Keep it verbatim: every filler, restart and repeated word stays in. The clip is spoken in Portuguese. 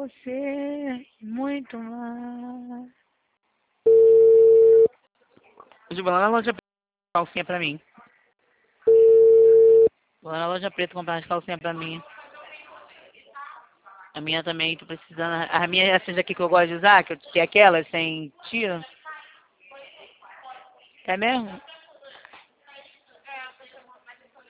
você e muito mais. Hoje vou lá na loja preta comprar calcinha pra mim. Vou lá na loja preta comprar umas calcinhas pra mim. A minha também, tô precisando. A minha, essas daqui que eu gosto de usar, que, eu, que é aquelas sem tiro. É mesmo?